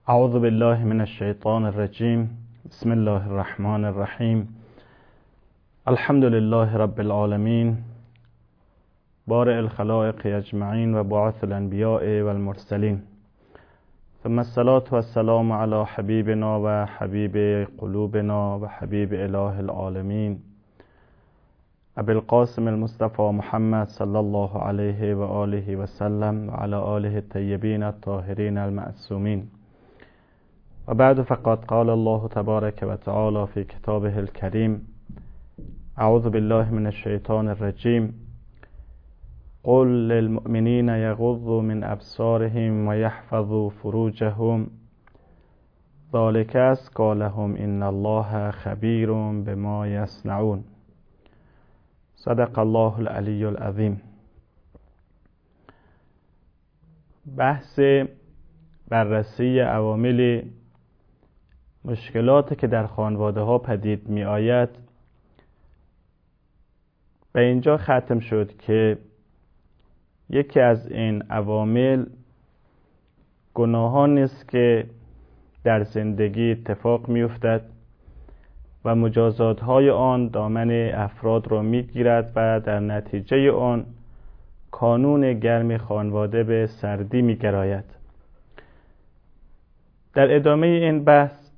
اعوذ بالله من الشیطان الرجیم. بسم الله الرحمن الرحیم. الحمد لله رب العالمین، بارئ الخلائق اجمعین و باعث الانبیاء والمرسلین، ثم الصلاة والسلام علی حبیبنا و حبیب قلوبنا و حبیب اله العالمین ابی القاسم المصطفى محمد صلی الله علیه و آله و سلم و علی آله الطیبین الطاهرین المعصومین. و بعد فقد قال الله تبارک و تعالی فی کتابه الکریم: اعوذ بالله من الشیطان الرجیم. قل للمؤمنین یغضوا من ابصارهم و یحفظوا فروجهم ذلک ازکی لهم ان الله خبیر بما یصنعون. صدق الله العلی العظیم. بحث بررسی عوامل مشکلاتی که در خانواده ها پدید می آید به اینجا ختم شد که یکی از این عوامل گناهان است که در زندگی اتفاق می افتد و مجازات های آن دامن افراد را می گیرد و در نتیجه آن کانون گرم خانواده به سردی می گراید. در ادامه این بحث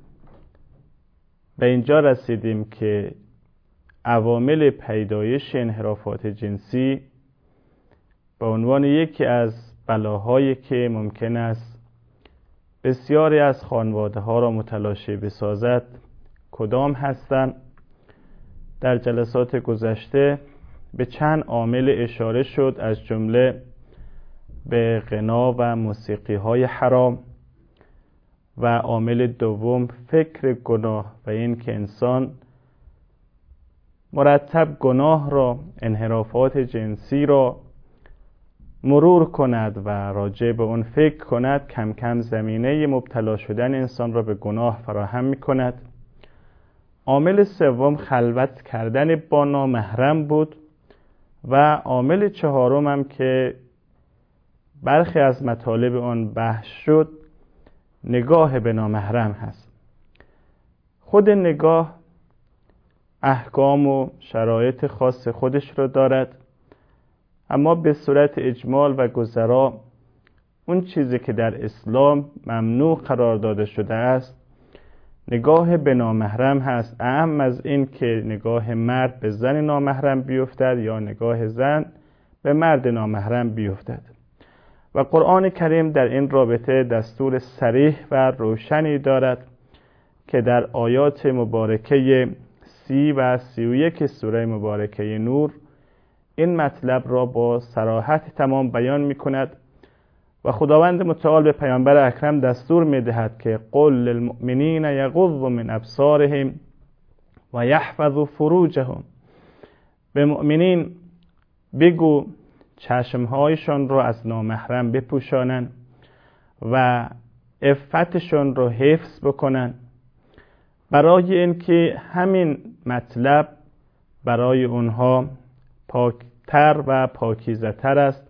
به اینجا رسیدیم که عوامل پیدایش انحرافات جنسی به عنوان یکی از بلاهایی که ممکن است بسیاری از خانواده ها را متلاشی بسازد کدام هستند. در جلسات گذشته به چند عامل اشاره شد، از جمله به غنا و موسیقی های حرام و عامل دوم فکر گناه و این که انسان مرتب گناه را، انحرافات جنسی را مرور کند و راجع به اون فکر کند، کم کم زمینه مبتلا شدن انسان را به گناه فراهم می کند. عامل سوم خلوت کردن با نامحرم بود و عامل چهارم هم که برخی از مطالب آن بحث شد نگاه به نامحرم هست. خود نگاه احکام و شرایط خاص خودش را دارد، اما به صورت اجمال و گذرا اون چیزی که در اسلام ممنوع قرار داده شده است نگاه به نامحرم هست، اهم از این که نگاه مرد به زن نامحرم بیفتد یا نگاه زن به مرد نامحرم بیفتد. و قرآن کریم در این رابطه دستور صریح و روشنی دارد که در آیات مبارکه 30 و 31 سوره مبارکه نور این مطلب را با صراحت تمام بیان می کند و خداوند متعال به پیامبر اکرم دستور می دهد که قل للمؤمنین یغضوا من ابصارهم و یحفظوا فروجهم. به مؤمنین بگو چشمهایشان را از نامحرم بپوشانند و عفتشان را حفظ بکنند، برای اینکه همین مطلب برای اونها پاکتر و پاکیزه‌تر است.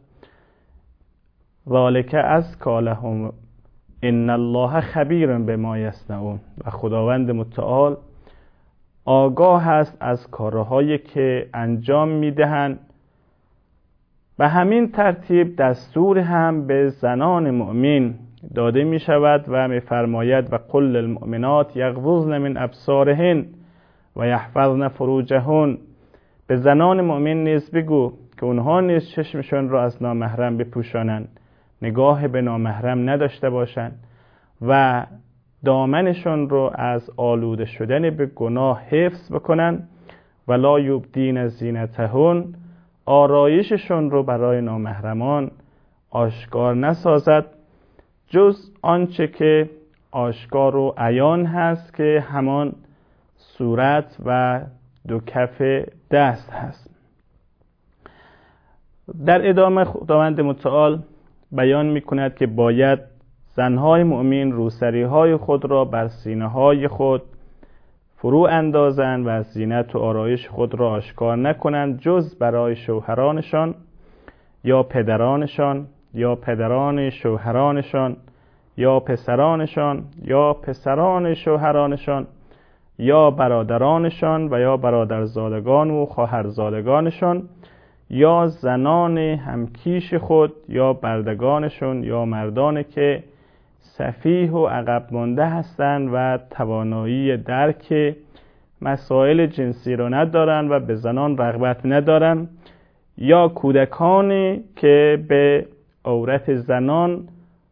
ذالک ازکی لهم ان الله خبیر بما یصنعون. و خداوند متعال آگاه است از کارهایی که انجام میدهند. به همین ترتیب دستور هم به زنان مؤمن داده می شود و می فرماید و قل للمؤمنات یغضضن من ابصارهن و یحفظن فروجهن. به زنان مؤمن نیز بگو که اونها نیز چشمشون را از نامحرم بپوشانند، نگاه به نامحرم نداشته باشند و دامنشون رو از آلوده شدن به گناه حفظ بکنند. ولا یبدین زینتهن، آرایششون رو برای نامحرمان آشکار نسازد جز آنچه که آشکار و عیان هست که همان صورت و دو کف دست هست. در ادامه خداوند متعال بیان می کند که باید زنهای مؤمن روسریهای خود را بر سینه های خود فرو اندازند و از زینت و آرایش خود را آشکار نکنند جز برای شوهرانشان یا پدرانشان یا پدران شوهرانشان یا پسرانشان یا پسران شوهرانشان یا برادرانشان و یا برادرزادگان و خواهرزادگانشان یا زنان همکیش خود یا بردگانشون یا مردانی که سفیه و عقب مانده هستند و توانایی درک مسائل جنسی رو ندارن و به زنان رغبت ندارن، یا کودکانی که به عورت زنان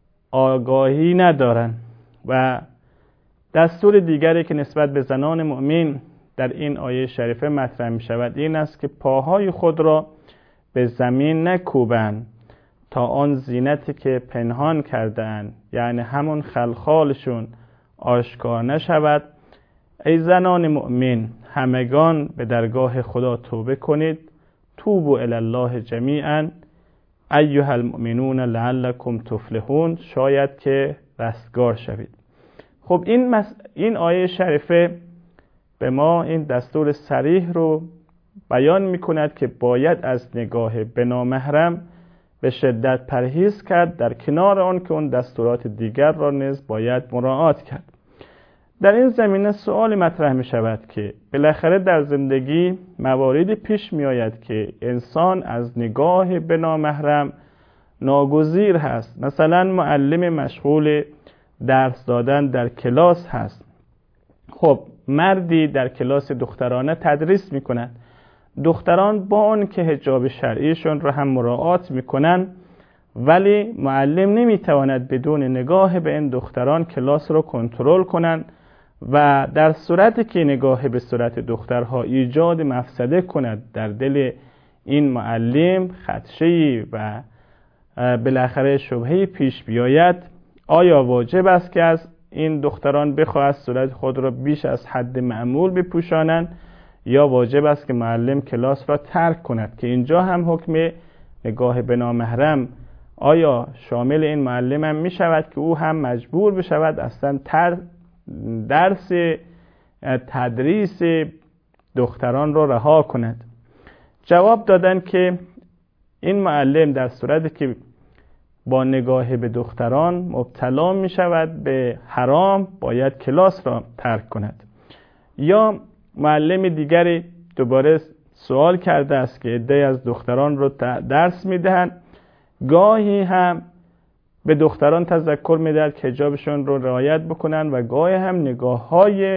آگاهی ندارن. و دستور دیگری که نسبت به زنان مؤمن در این آیه شریفه مطرح می شود این است که پاهای خود را به زمین نکوبند تا آن زینتی که پنهان کرده‌اند، یعنی همون خلخالشون، آشکار نشود. ای زنان مؤمن، همگان به درگاه خدا توبه کنید. توبوا الی الله جمیعا ایها المؤمنون لعلکم تفلحون، شاید که رستگار شوید. خب این آیه شریفه به ما این دستور صریح رو بیان می‌کند که باید از نگاه به نامحرم به شدت پرهیز کرد، در کنار آن که اون دستورات دیگر را نیز باید مراعات کرد. در این زمینه سوال مطرح می شود که بالاخره در زندگی مواردی پیش می آید که انسان از نگاه به نامحرم ناگزیر هست. مثلا معلم مشغول درس دادن در کلاس هست. خب مردی در کلاس دخترانه تدریس می کند. دختران با آن که حجاب شرعیشون را هم مراعات می کنند، ولی معلم نمی تواند بدون نگاه به این دختران کلاس را کنترل کنند و در صورتی که نگاه به صورت دخترها ایجاد مفسده کند در دل این معلم، خدشه‌ای و بالاخره شبهه‌ای پیش بیاید، آیا واجب است که از این دختران بخواهد صورت خود را بیش از حد معمول بپوشانند یا واجب است که معلم کلاس را ترک کند؟ که اینجا هم حکم نگاه به نامحرم آیا شامل این معلم هم می شود که او هم مجبور بشود اصلا درس تدریس دختران را رها کند؟ جواب دادن که این معلم در صورتی که با نگاه به دختران مبتلا می شود به حرام باید کلاس را ترک کند. یا معلم دیگری دوباره سوال کرده است که عده‌ای از دختران را درس می دهند، گاهی هم به دختران تذکر می‌دهد که حجابشون رو رعایت بکنن و گاهی هم نگاه‌های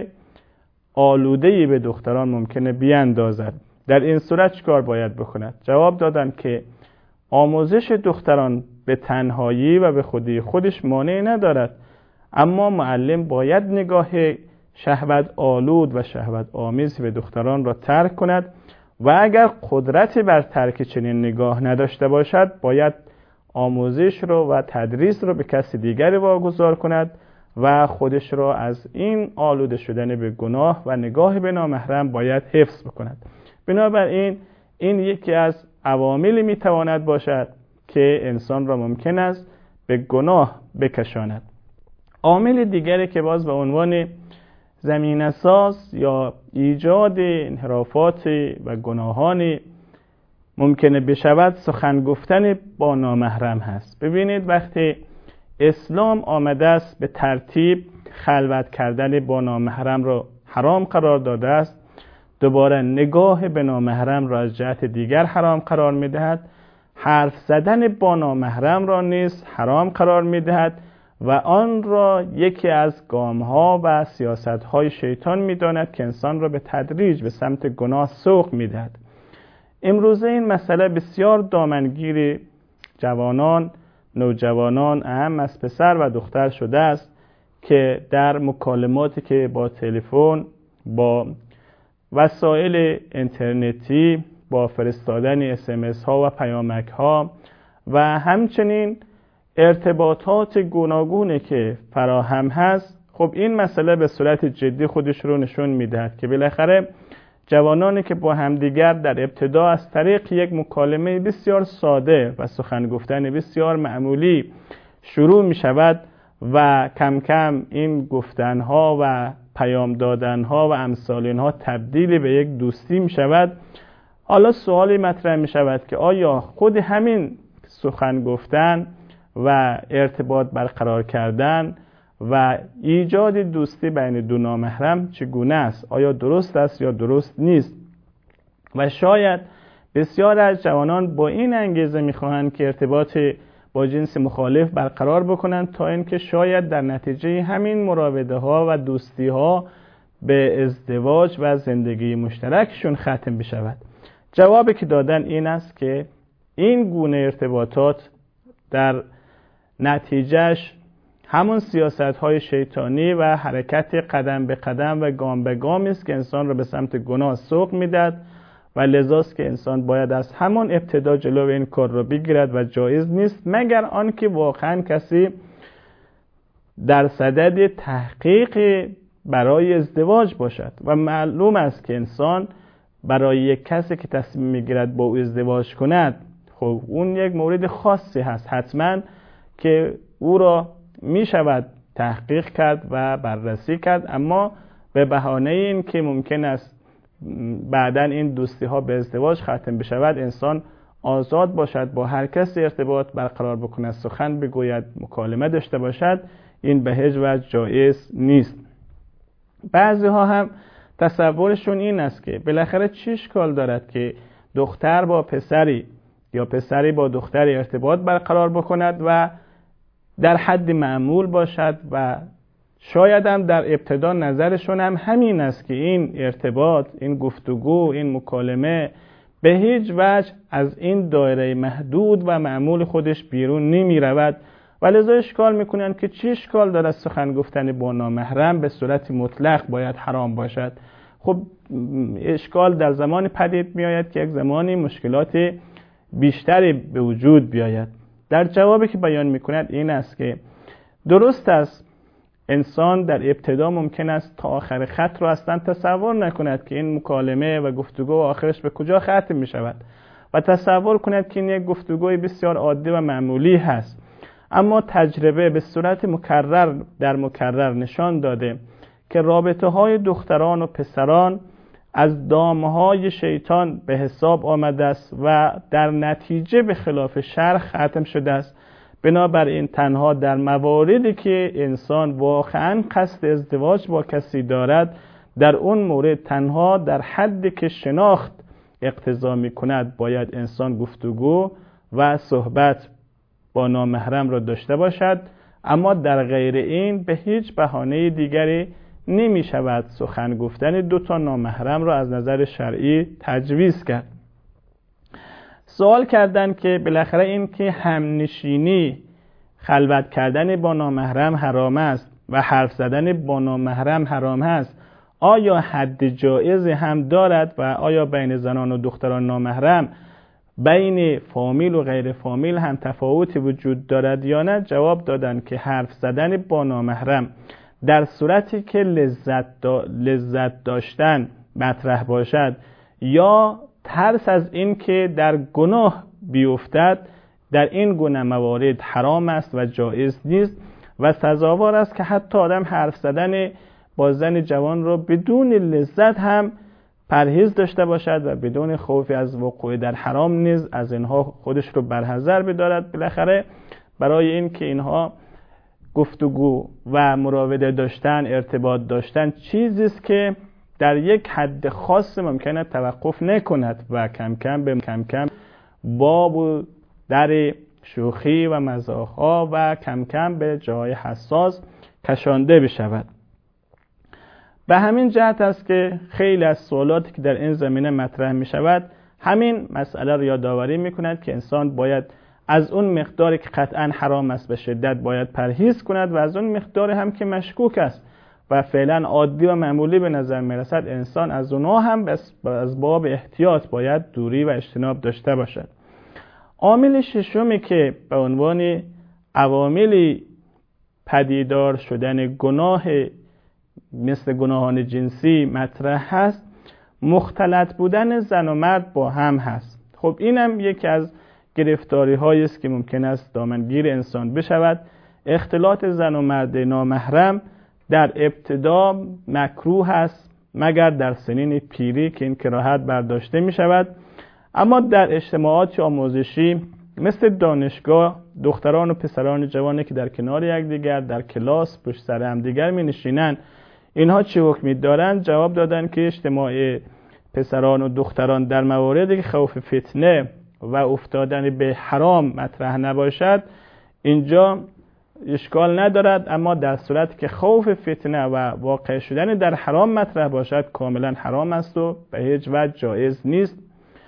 آلوده‌ای به دختران ممکنه بیاندازد. در این صورت چیکار باید بکند؟ جواب دادن که آموزش دختران به تنهایی و به خودی خودش مانع ندارد، اما معلم باید نگاه شهوت آلود و شهوت آمیز به دختران را ترک کند و اگر قدرت بر ترک چنین نگاه نداشته باشد باید آموزش رو و تدریس رو به کسی دیگری واگذار کند و خودش رو از این آلوده شدن به گناه و نگاه به نامحرم باید حفظ بکند. بنابراین این یکی از عواملی میتواند باشد که انسان را ممکن است به گناه بکشاند. عامل دیگری که باز به عنوان زمینه‌ساز یا ایجاد انحرافات و گناهانی ممکنه بشود سخن گفتن با نامحرم هست. ببینید وقتی اسلام آمده است به ترتیب خلوت کردن با نامحرم را حرام قرار داده است، دوباره نگاه به نامحرم را از جهت دیگر حرام قرار می‌دهد، حرف زدن با نامحرم را نیز حرام قرار می‌دهد و آن را یکی از گام‌ها و سیاست‌های شیطان می‌داند که انسان را به تدریج به سمت گناه سوق می‌دهد. امروزه این مسئله بسیار دامنگیر جوانان، نوجوانان، اهم از پسر و دختر شده است که در مکالماتی که با تلفن، با وسایل اینترنتی، با فرستادن SMS ها و پیامک ها و همچنین ارتباطات گوناگونی که فراهم هست، خب این مسئله به صورت جدی خودش رو نشون میدهد که بالاخره جوانانی که با همدیگر در ابتدا از طریق یک مکالمه بسیار ساده و سخن گفتن بسیار معمولی شروع می شود و کم کم این گفتنها و پیام دادنها و امثال اینها تبدیل به یک دوستی می شود. حالا سوالی مطرح می شود که آیا خود همین سخن گفتن و ارتباط برقرار کردن و ایجاد دوستی بین دو نامحرم چگونه است؟ آیا درست است یا درست نیست؟ و شاید بسیار از جوانان با این انگیزه میخواهند که ارتباط با جنس مخالف برقرار بکنند تا اینکه شاید در نتیجه همین مراوده ها و دوستی ها به ازدواج و زندگی مشترکشون ختم بشود. جوابی که دادن این است که این گونه ارتباطات در نتیجهش همون سیاست‌های شیطانی و حرکت قدم به قدم و گام به گام است که انسان را به سمت گناه سوق می‌دهد و لذاست که انسان باید از همان ابتدا جلو این کار را بگیرد و جایز نیست مگر آنکه واقعا کسی در صدد تحقیق برای ازدواج باشد و معلوم است که انسان برای یک کسی که تصمیم میگیرد با او ازدواج کند خب اون یک مورد خاصی هست حتما که او را می شود تحقیق کرد و بررسی کرد، اما به بهانه این که ممکن است بعداً این دوستی ها به ازدواج ختم بشود انسان آزاد باشد با هر کسی ارتباط برقرار بکند، سخن بگوید، مکالمه داشته باشد، این به هیچ وجه جایز نیست. بعضی ها هم تصورشون این است که بالاخره چه اشکال دارد که دختر با پسری یا پسری با دختری ارتباط برقرار بکند و در حد معمول باشد و شاید هم در ابتدا نظرشون هم همین است که این ارتباط، این گفتگو، این مکالمه به هیچ وجه از این دایره محدود و معمول خودش بیرون نمی رود و لذا اشکال میکنن که چه اشکال دارد سخن گفتن با نامحرم به صورت مطلق باید حرام باشد. خب اشکال در زمان پدید میآید که یک زمانی مشکلات بیشتری به وجود بیاید. در جوابی که بیان میکند این است که درست است انسان در ابتدا ممکن است تا آخر خط رو اصلا تصور نکند که این مکالمه و گفتگو آخرش به کجا ختم می شود و تصور کند که این یک گفتگوی بسیار عادی و معمولی هست. اما تجربه به صورت مکرر نشان داده که رابطه های دختران و پسران از دامهای شیطان به حساب آمده است و در نتیجه به خلاف شرع ختم شده است. بنابراین تنها در مواردی که انسان واقعا قصد ازدواج با کسی دارد در اون مورد تنها در حدی که شناخت اقتضا می کند باید انسان گفتگو و صحبت با نامحرم را داشته باشد، اما در غیر این به هیچ بهانه دیگری نمی شود سخن گفتن دو تا نامحرم را از نظر شرعی تجویز کرد. سوال کردن که بالاخره این که همنشینی خلوت کردن با نامحرم حرام است و حرف زدن با نامحرم حرام است، آیا حد جایز هم دارد و آیا بین زنان و دختران نامحرم بین فامیل و غیر فامیل هم تفاوتی وجود دارد یا نه؟ جواب دادن که حرف زدن با نامحرم در صورتی که لذت داشتن مطرح باشد یا ترس از این که در گناه بیفتد در این گونه موارد حرام است و جایز نیست و سزاوار است که حتی آدم حرف زدن با زن جوان را بدون لذت هم پرهیز داشته باشد و بدون خوفی از وقوع در حرام نیز از اینها خودش رو برحذر بدارد. بالاخره برای این که اینها گفتگو و مراوده داشتن، ارتباط داشتن چیزی است که در یک حد خاص ممکنه توقف نکند و کم کم باب و در شوخی و مزاح‌ها و کم کم به جای حساس کشانده بشود. به همین جهت است که خیلی از سوالاتی که در این زمینه مطرح می شود همین مسئله را یادآوری می کند که انسان باید از اون مقداری که قطعا حرام است به شدت باید پرهیز کند و از اون مقداری هم که مشکوک است و فعلا عادی و معمولی به نظر می رسد انسان از اونها هم از باب احتیاط باید دوری و اجتناب داشته باشد. عامل ششمی که به عنوان عوامل پدیدار شدن گناه مثل گناهان جنسی مطرح هست مختلط بودن زن و مرد با هم هست. خب اینم یکی از گرفتاری هایی است که ممکن است دامنگیر انسان بشود. اختلاط زن و مرد نامحرم در ابتدا مکروه است مگر در سنین پیری که این کراهت برداشته می شود، اما در اجتماعات آموزشی مثل دانشگاه دختران و پسران جوانی که در کنار یکدیگر در کلاس پشت سر هم دیگر می نشینن، اینها چه حکمی دارن؟ جواب دادن که اجتماع پسران و دختران در مواردی که خوف فتنه و افتادن به حرام مطرح نباشد اینجا اشکال ندارد، اما در صورتی که خوف فتنه و واقع شدن در حرام مطرح باشد کاملا حرام است و به هیچ وجه جایز نیست.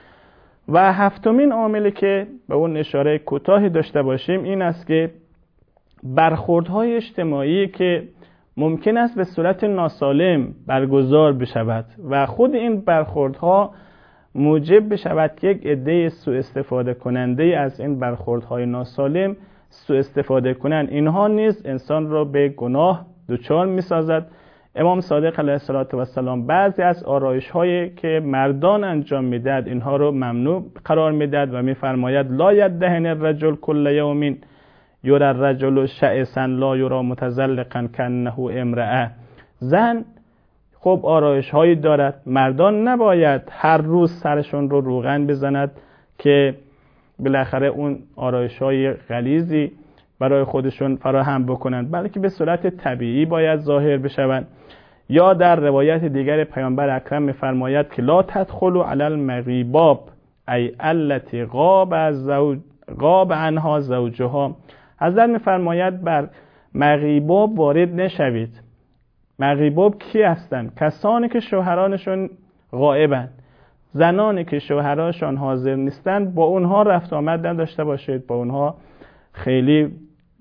و هفتمین عاملی که به اون اشاره کوتاهی داشته باشیم این است که برخوردهای اجتماعی که ممکن است به صورت ناسالم برگزار بشود و خود این برخوردها موجب بشود که یک عده سوء استفاده کننده از این برخوردهای ناسالم سوء استفاده کنند، اینها نیز انسان را به گناه دچار می‌سازد. امام صادق علیه السلام بعضی از آرایش‌هایی که مردان انجام می‌دهد اینها را ممنوع قرار می‌دهد و می‌فرماید لا یدهن الرجل کل یوم یرى الرجل شعثا لا یرى متزلقا کانه امرأه. زن خب آرایش‌هایی دارد، مردان نباید هر روز سرشون رو روغن بزند که بالاخره اون آرایش‌های غلیظی برای خودشون فراهم بکنند، بلکه به صورت طبیعی باید ظاهر بشوند. یا در روایت دیگر پیامبر اکرم می‌فرماید که لا تدخلوا علی المغیباب ای التی غاب عنها زوجها. حضرت می‌فرماید بر مغیباب وارد نشوید. مغیباب کی هستند؟ کسانی که شوهرانشون غائبند، زنانی که شوهراشان حاضر نیستند با اونها رفت آمد نداشته باشید، با اونها خیلی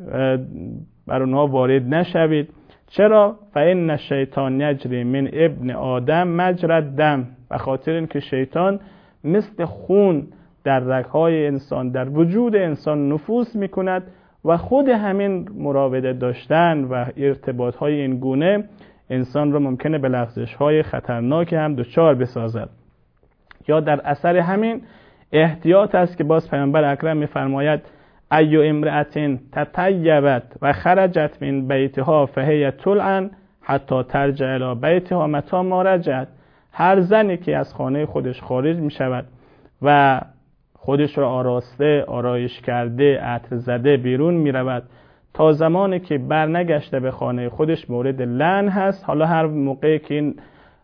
بر اونها وارد نشوید. چرا؟ فإن الشیطان یجری من ابن آدم مجرى الدم، به خاطر اینکه شیطان مثل خون در رگ‌های انسان در وجود انسان نفوذ می‌کند و خود همین مراوده داشتن و ارتباط‌های این گونه انسان را ممکنه به لغزش‌های خطرناک هم دچار بسازد. یا در اثر همین احتیاط است که باز پیامبر اکرم می‌فرماید ایو امرأة تطیبت و خرجت من بیتها فهی تلعن حتی ترجع الی بیتها متی ما رجعت. هر زنی که از خانه خودش خارج می‌شود و خودش را آراسته، آرایش کرده، عطر زده بیرون می‌رود تا زمانی که برنگشته به خانه خودش مورد لعن هست. حالا هر موقعی که این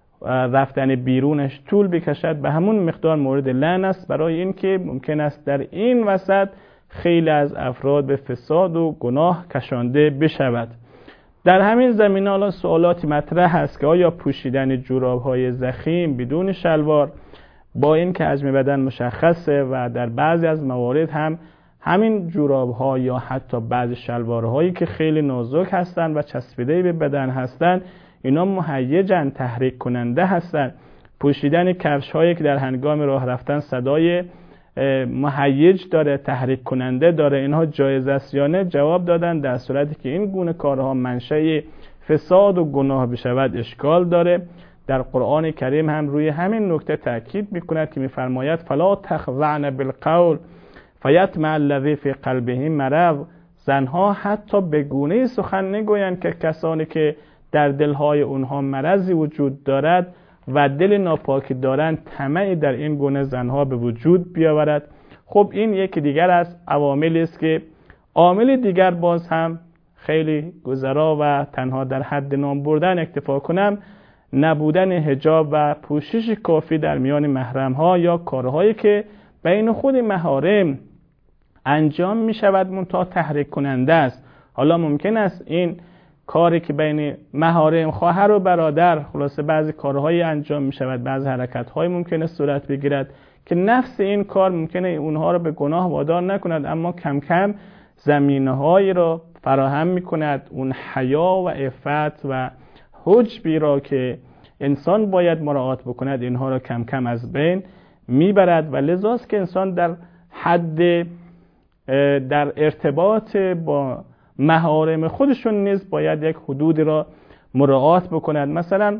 رفتن بیرونش طول بکشد به همون مقدار مورد لعن است، برای اینکه ممکن است در این وسط خیلی از افراد به فساد و گناه کشانده بشود. در همین زمینه حالا سوالاتی مطرح هست که آیا پوشیدن جوراب‌های ضخیم بدون شلوار با این که حجم بدن مشخصه و در بعضی از موارد هم همین جوراب‌ها یا حتی بعضی شلوارهایی که خیلی نازک هستند و چسبیده به بدن هستند اینا مهیجن، تحریک کننده هستند. پوشیدن کفش‌هایی که در هنگام راه رفتن صدای مهیج داره، تحریک کننده داره، اینها جایز است یا نه؟ جواب دادن در صورتی که این گونه کارها منشأ فساد و گناه بشود اشکال داره. در قرآن کریم هم روی همین نکته تاکید میکند که میفرماید فلا تخضعن بالقول فیطمع الذی فی قلبه مرض. زنها حتی به گونه‌ای سخن نگویند که کسانی که در دلهای اونها مرضی وجود دارد و دل ناپاکی دارند طمعی در این گونه زنها به وجود بیاورد. خب این یکی دیگر از عواملی است که عامل دیگر باز هم خیلی گذرا و تنها در حد نام بردن اکتفا کنم، نبودن حجاب و پوشش کافی در میان محرم ها یا کارهایی که بین خود محارم انجام می شود منتها تحریک کننده است. حالا ممکن است این کاری که بین محارم خواهر و برادر خلاصه بعضی کارهایی انجام می شود، بعضی حرکت‌های ممکنه صورت بگیرد که نفس این کار ممکنه اونها رو به گناه وادار نکند، اما کم کم زمینه‌هایی را فراهم می کند، اون حیا و عفت و حجبی را که انسان باید مراعات بکند اینها را کم کم از بین میبرد و لذاست که انسان در حد در ارتباط با محارم خودشون نیز باید یک حدود را مراعات بکند. مثلا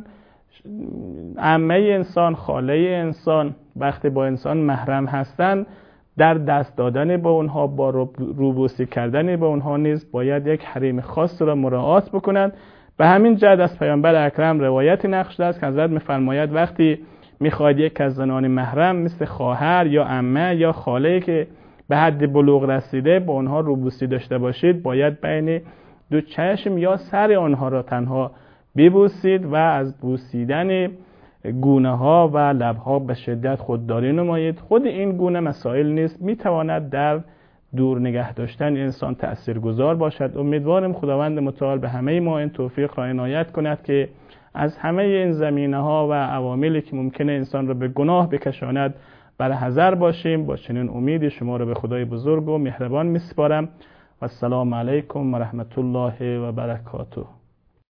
عمه انسان، خاله انسان وقتی با انسان محرم هستند در دست دادن با اونها، با روبوسی کردن با اونها نیز باید یک حریم خاص را مراعات بکنند. به همین جهت از پیامبر اکرم روایتی نقل شده است که حضرت می‌فرماید وقتی می‌خواید یک از زنان محرم مثل خواهر یا عمه یا خاله که به حد بلوغ رسیده با آنها روبوسی داشته باشید، باید بین دو چشم یا سر آنها را تنها ببوسید و از بوسیدن گونه ها و لب ها به شدت خودداری نمایید. خود این گونه مسائل نیست میتواند در دور نگه داشتن انسان تأثیرگذار باشد. امیدوارم خداوند متعال به همه ما این توفیق را عنایت کند که از همه این زمینه ها و عواملی که ممکنه انسان را به گناه بکشاند برحذر باشیم. با چنین امیدی شما را به خدای بزرگ و مهربان میسپارم و السلام علیکم و رحمت الله و برکاته.